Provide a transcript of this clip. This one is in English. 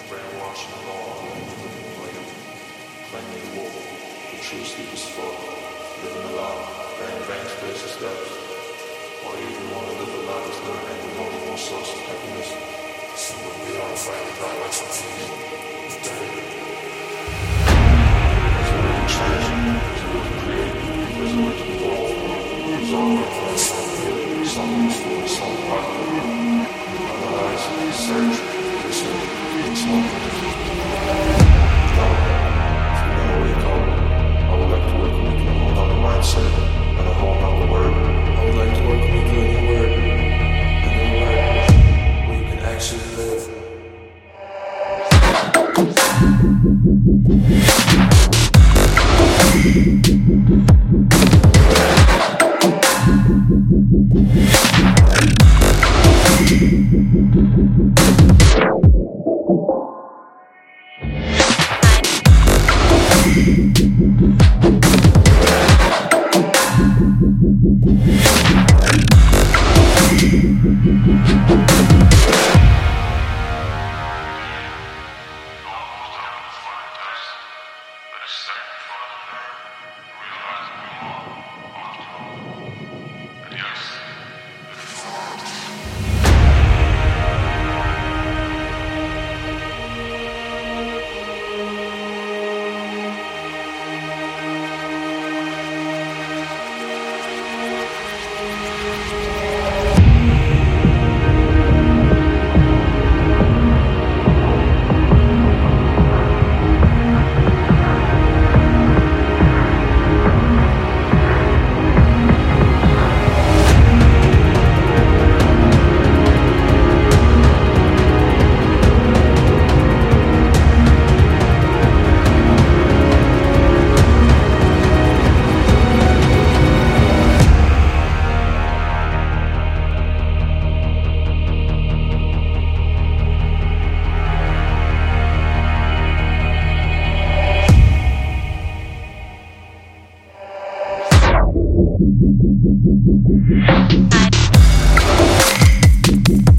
Brainwashing the law, playing the wolf, the true sleep is full, living a lie, bearing vain spaces steps. Why you even want to live a life that's never ending, only one source of happiness? Somewhere beyond fighting die like some teeth. It's dirty. There's a way to change, there's a way to create, there's a way to evolve. There's always a way to find some useful and some positive. Analyze, search, listen, and smoke. Mindset and a whole nother word. I would like to work with you in your word, where you can actually live. I